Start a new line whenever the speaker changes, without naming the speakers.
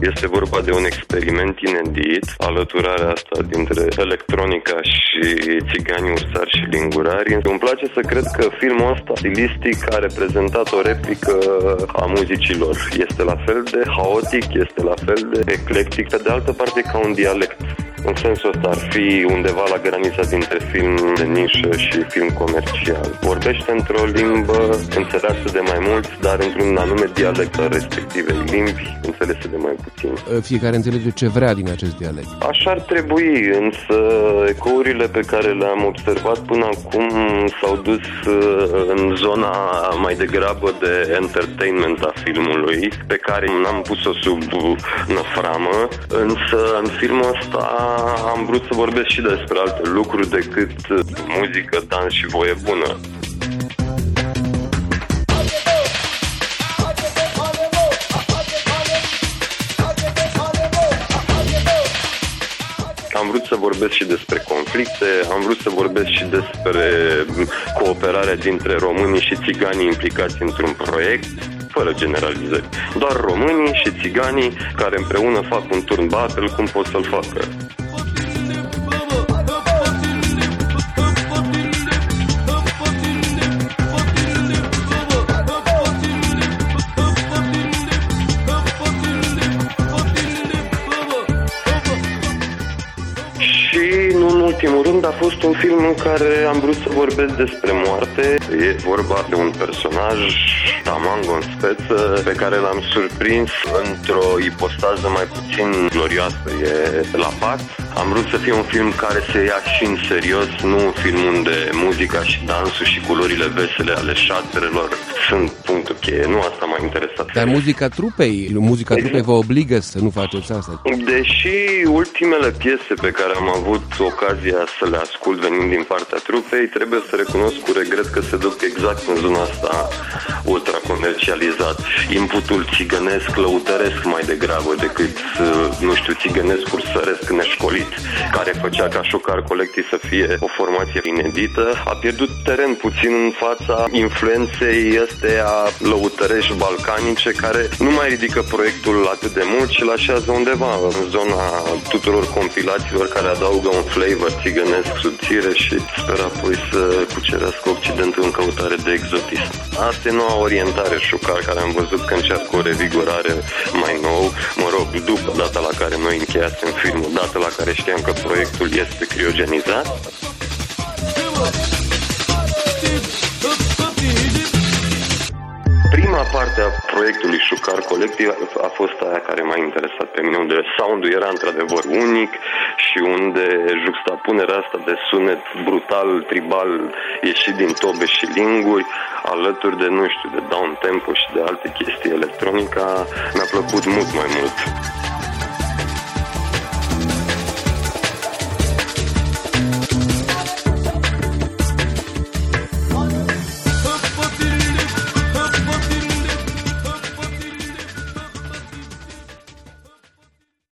Este vorba de un experiment inedit, alăturarea asta dintre electronica și țiganii, ursari și lingurari. Îmi place să cred că filmul ăsta stilistic a reprezentat o replică a muzicilor. Este la fel de haotic, este la fel de eclectic, pe de altă parte ca un dialect. În sensul ăsta ar fi undeva la granița dintre film de nișă și film comercial. Vorbește într-o limbă înțeleasă de mai mulți, dar într-un anume dialect al respectivei limbi, înțelese de mai puțin.
Fiecare înțelege ce vrea din acest dialect.
Așa ar trebui, însă ecourile pe care le-am observat până acum s-au dus în zona mai degrabă de entertainment a filmului, pe care n-am pus-o sub năframă, însă în filmul ăsta am vrut să vorbesc și despre alte lucruri decât muzică, dans și voie bună. Am vrut să vorbesc și despre conflicte, am vrut să vorbesc și despre cooperarea dintre românii și țiganii implicați într-un proiect, fără generalizări. Doar românii și țiganii care împreună fac un turn battle, cum pot să-l facă. În ultimul rând, a fost un film în care am vrut să vorbesc despre moarte. E vorba de un personaj, Tamango în speță, pe care l-am surprins într-o ipostază mai puțin glorioasă. E la pat. Am vrut să fie un film care se ia și în serios, nu un film unde muzica și dansul și culorile vesele ale șatrelor sunt punctul cheie. Nu asta m-a interesat.
Dar muzica trupei vă obligă să nu faceți asta.
Deși ultimele piese pe care am avut ocazia să le ascult venind din partea trupei, trebuie să recunosc cu regret că se duc exact în zona asta ultra-comercializat. Inputul țigănesc, lăutăresc mai degrabă decât, țigănesc cursăresc neșcolit, care făcea ca Șucar Collective să fie o formație inedită, a pierdut teren puțin în fața influenței astea lăutărești balcanice, care nu mai ridică proiectul atât de mult, ci îl așează undeva în zona tuturor compilațiilor care adaugă un flavor țigănesc subțire și sper apoi să cucerească Occidentul în căutare de exotism. Asta e noua orientare Șucar, care am văzut că încearcă o revigorare mai nou, după data la care noi încheiasem filmul, data la care știam că proiectul este criogenizat. Prima parte a proiectului Șucar Collective a fost aia care m-a interesat pe mine, unde sound-ul era într-adevăr unic și unde juxtapunerea asta de sunet brutal, tribal, ieșit din tobe și linguri, alături de, de down tempo și de alte chestii electronica, mi-a plăcut mult mai mult.